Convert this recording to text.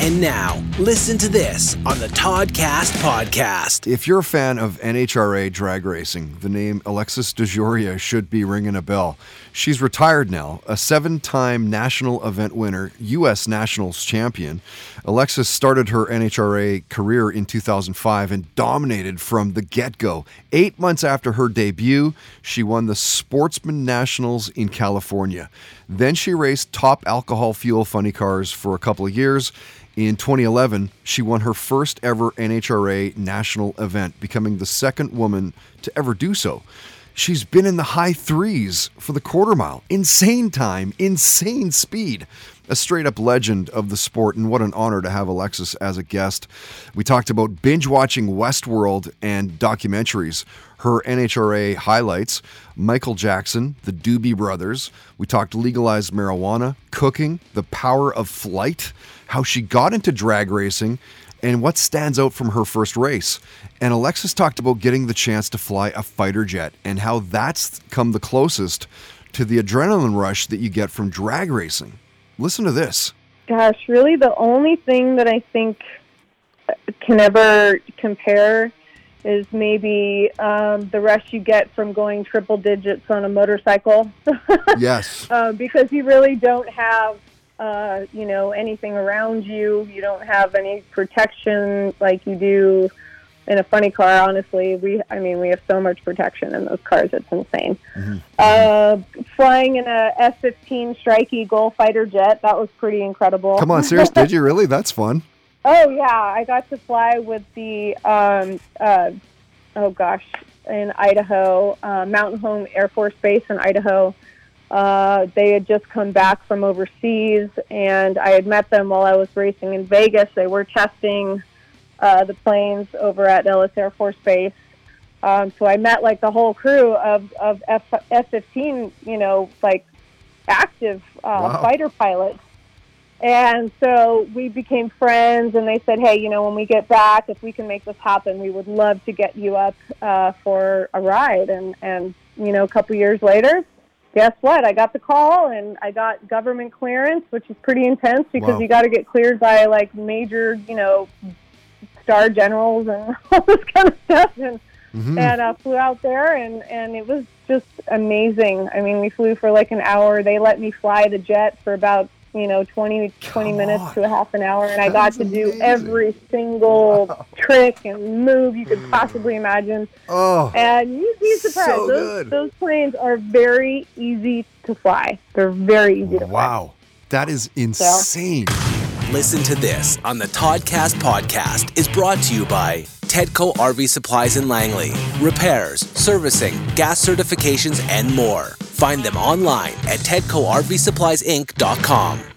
And now, listen to this on the Toddcast podcast. If you're a fan of NHRA drag racing, the name Alexis DeJoria should be ringing a bell. She's retired now, a 7-time national event winner, U.S. Nationals champion. Alexis started her NHRA career in 2005 and dominated from the get-go. 8 months after her debut, she won the Sportsman Nationals in California. Then she raced top alcohol fuel funny cars for a couple of years. In 2011, she won her first ever NHRA national event, becoming the second woman to ever do so. She's been in the high threes for the quarter mile. Insane time, insane speed. A straight-up legend of the sport, and what an honor to have Alexis as a guest. We talked about binge-watching Westworld and documentaries, her NHRA highlights, Michael Jackson, the Doobie Brothers. We talked legalized marijuana, cooking, the power of flight, how she got into drag racing, and what stands out from her first race. And Alexis talked about getting the chance to fly a fighter jet and how that's come the closest to the adrenaline rush that you get from drag racing. Listen to this. Gosh, really the only thing that I think can ever compare is maybe the rush you get from going triple digits on a motorcycle. Yes. Because you really don't have, anything around you. You don't have any protection like you do in a funny car. Honestly, we have so much protection in those cars. It's insane. Mm-hmm. Flying in a F-15 Strike Eagle fighter jet, that was pretty incredible. Come on, serious? Did you really? That's fun. Oh yeah, I got to fly with the in Idaho, Mountain Home Air Force Base in Idaho. They had just come back from overseas, and I had met them while I was racing in Vegas. They were testing the planes over at Ellis Air Force Base. So I met like the whole crew of F-15, active fighter pilots. And so we became friends, and they said, hey, when we get back, if we can make this happen, we would love to get you up for a ride. And a couple years later, guess what? I got the call, and I got government clearance, which is pretty intense because you got to get cleared by like major, star generals and all this kind of stuff. And flew out there, and it was just amazing. I mean, we flew for like an hour. They let me fly the jet for about 20 minutes to a half an hour, and I got to do every single trick and move you could possibly imagine. Oh, and you'd be surprised. So those planes are very easy to fly. They're very easy to fly. Wow, that is insane. Listen to this on the Toddcast podcast is brought to you by Tedco RV Supplies in Langley. Repairs, servicing, gas certifications, and more. Find them online at TedcoRVSuppliesInc.com.